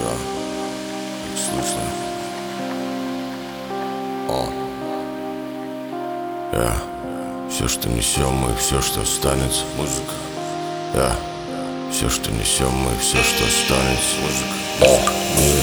Да, как слышно. Все, что несем мы, все, что останется. Музыка. Все, что несем мы, все, что останется. Музыка.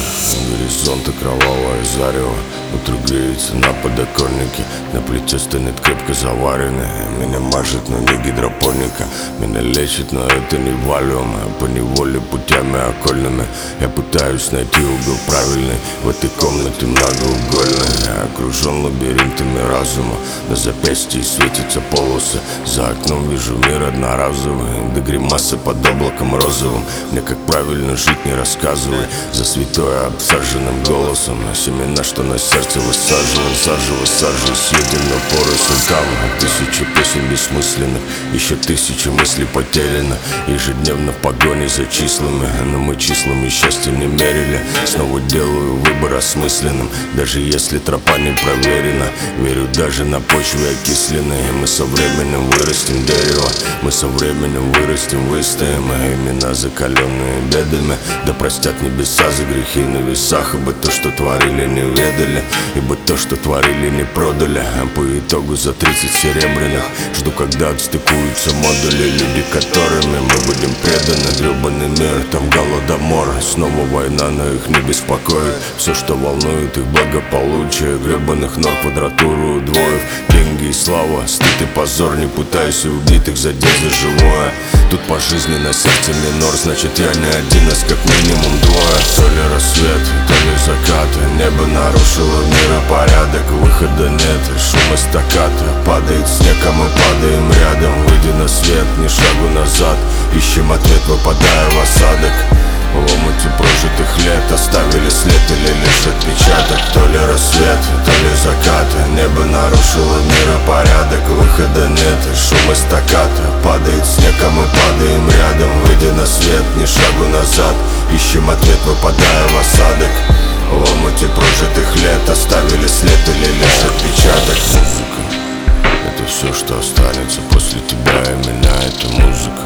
Горизонта кровавое зарево. Утро греется на подоконнике. На плите стынет крепко заваренное. Меня мажет, но не гидропоника. Меня лечит, но это не валюм. По неволе путями окольными я пытаюсь найти угол правильный. В этой комнате многоугольной я окружен лабиринтами разума. На запястье светятся полосы. За окном вижу мир одноразовый. До гримасы под облаком розовым. Мне как правильно жить не рассказывай. За святое обсаженным голосом. Семена, что на сердце высаживал. Сажу, съеден на поры султана. Тысячи песен бессмысленных. Еще тысячи мыслей потеряно. Ежедневно в погоне за числами. Но мы числами счастья не мерили. Снова делаю выбор осмысленным. Даже если тропа не проверена. Верю, даже на почве окисленной. Мы со временем вырастем дерево. Мы со временем вырастем, выстоим. Имена закаленные бедами. Да простят небеса за грехи на весах. Ибо то, что творили, не ведали. Ибо то, что творили, не продали. А по итогу за 30 серебряных жду, когда отстыкуются модули. Люди, которыми мы будем преданы. Гребаный мир, там голодомор. Снова война, но их не беспокоит. Все, что волнует их благополучие. Гребаных нор квадратуру удвоив. Деньги и слава, стыд и позор. Не пытаюсь убитых задеть за живое. Тут по жизни на сердце минор. Значит, я не один, нас как минимум двое. То ли рассвет, то ли закат. Небо нарушило миропорядок. Выхода нет, шум эстаката. Падает снег, а мы падаем рядом. Выйди на свет, ни шагу назад. Ищем ответ, выпадая в осадок. В омуте прожитых лет оставили след или лишь отпечаток. То ли рассвет, то ли закат. Небо нарушило миропорядок. Выхода нет, шум эстаката. Падает снег, а мы падаем рядом. Выйди на свет, ни шагу назад. Ищем ответ, выпадая в осадок. В омуте прожитых лет оставили след или лишь отпечаток. Музыка — это все, что останется после тебя, и меня — это музыка.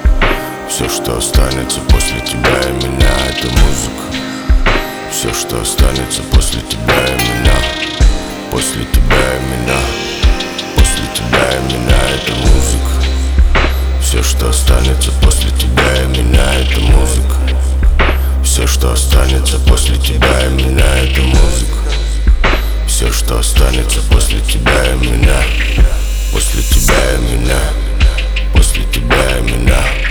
Все, что останется после тебя и меня, это музыка. Все, что останется после тебя и меня. После тебя и меня. После тебя и меня, это музыка. Все, что останется после тебя и меня, это музыка. Все, что останется после тебя и меня, это музыка. Все, что останется после тебя и меня. После тебя и меня. После тебя и меня.